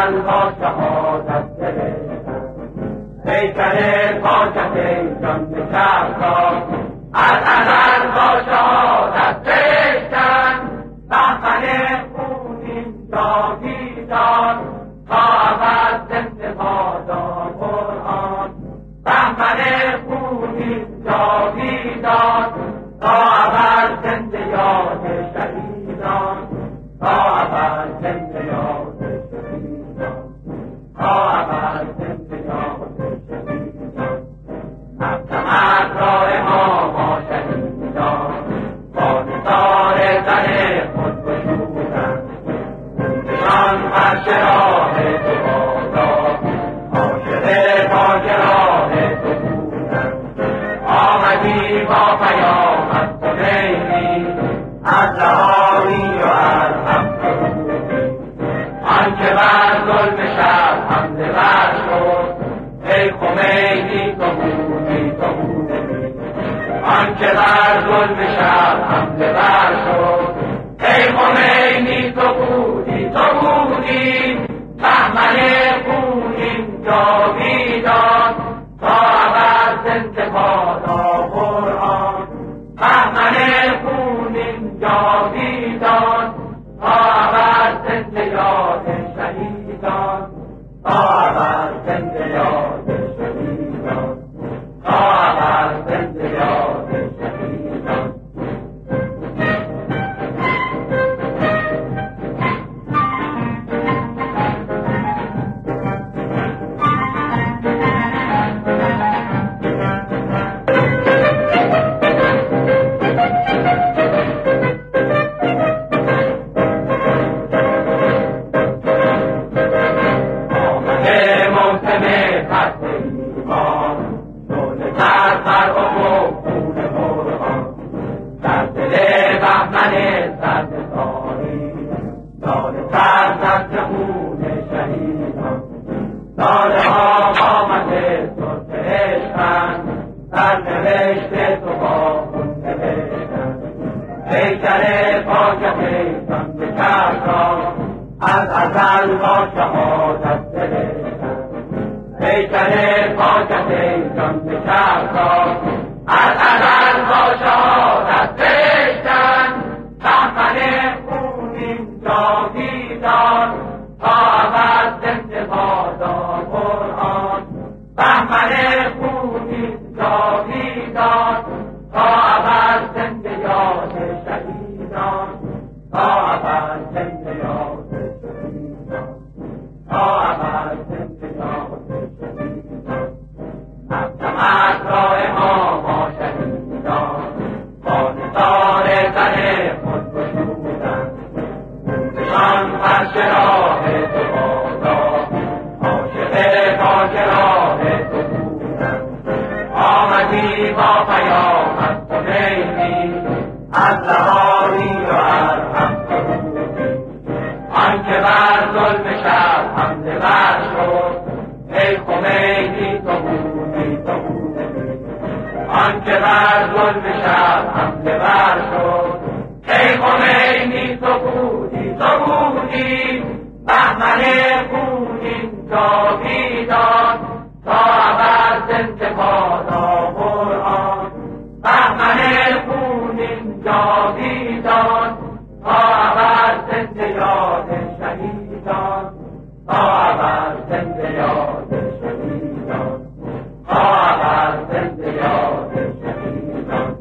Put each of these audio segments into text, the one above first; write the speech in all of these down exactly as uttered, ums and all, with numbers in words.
ازل با شهادت گرفتن پیکر پاکت جان شهرزاد از ازل با شهادت گرفتن بهمن خونین جاویدان تا ابد زنده بادان قرآن بهمن خونین جاویدان تا ابد زنده یاد شهیدان تا ابد زنده یاد شهیدان تا ابد زنده یاد شهیدان نفتمت راه ما ما شهیدان با نثار زن خود گشودند خونشان فرش راه تو باداد عاشق پاک راه تو بودند آمدی با پیامت خمینی از لهایی و از حق بودی آنچه بر ظلم شب حمله بر شد ای خمینی تو بودی تو بودی آنچه بر ظلم شب حمله بر شد ای خمینی تو بودی تو بودی بهمن خونین جاویدان تا ابد زنده بادا قرآن بهمن خونین جاویدان تا ابد زنده یاد شهیدان تا ابد زنده یاد شهیدان تا ابد زنده یاد شهیدان از ازل با شهادت گرفتن پیکر پاکت جان شهرزاد از ازل با شهادت گرفتن بهمن خونین جاویدان تا ابد زنده بادا قرآن بهمن خونین جاویدان تا ابد زنده یاد شهیدان تا ابد زنده یاد شهیدان تا ابد زنده یاد شهیدان نفتمت راه ما ما شهیدان با نثار زن خود گشودند خونشان فرش راه تو باداد عاشق پاک راه تو بودند آمدی با پیامت خمینی از لهایی و از حق بودی آنکه بر ظلم شب حمله بر شد ای خمینی تو بودی تو بودی آنکه بر ظلم شب حمله بر شد ای خمینی تو بودی تو بودی بهمن خونین جاویدان تا ابد زنده بادا قرآن بهمن خونین جاویدان تا ابد زنده یاد شهیدان تا ابد زنده یاد شهیدان تا ابد زنده یاد شهیدان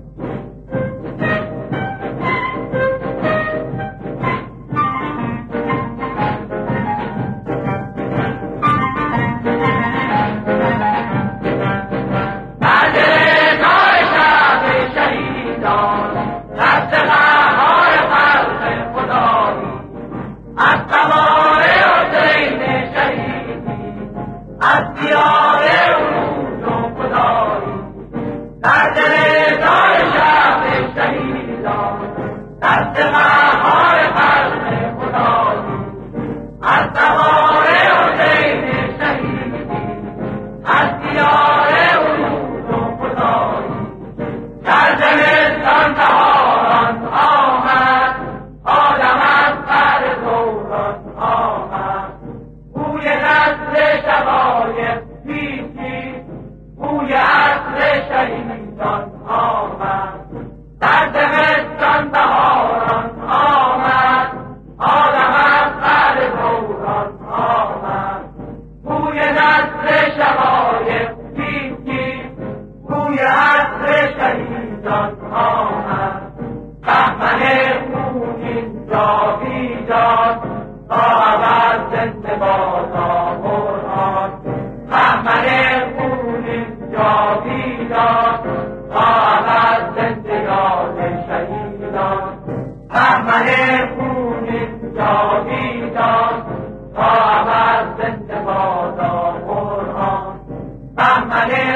زنده بادا قرآن محمل خونین جاویدان تا ابد زنده یاد شهیدان محمل خونین جاویدان تا ابد زنده بادا قرآن محمل